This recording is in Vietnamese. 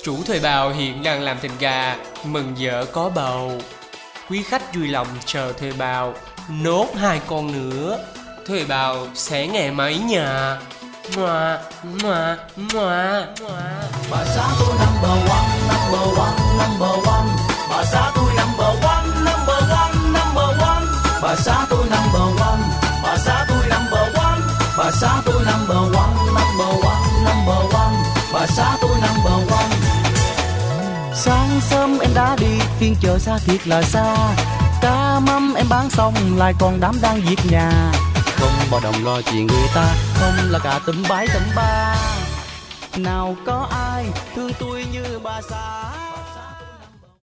Chủ Thời Bào hiện đang làm thịt gà, mừng vợ có bầu. Quý khách vui lòng chờ Thời Bào nốt 2 con nữa. Thời Bào sẽ ngày mấy nhà. Ngoà, ngoà, ngoà, ngoà. Bà xã tôi number one, number one, number one. Bà xã tôi number one, number one, number one. Bà xã tôi number one, bà xã tôi number one. Bà xã tôi number one, number one, number one. Bà xã tôi number one. Sáng sớm em đã đi, phiên chợ xa thiệt là xa. Cá mắm em bán xong lại còn đám đang việc nhà. Không bao đồng lo chuyện người ta, không là cả tụm bái tụm ba. Nào có ai thương tôi như bà xã.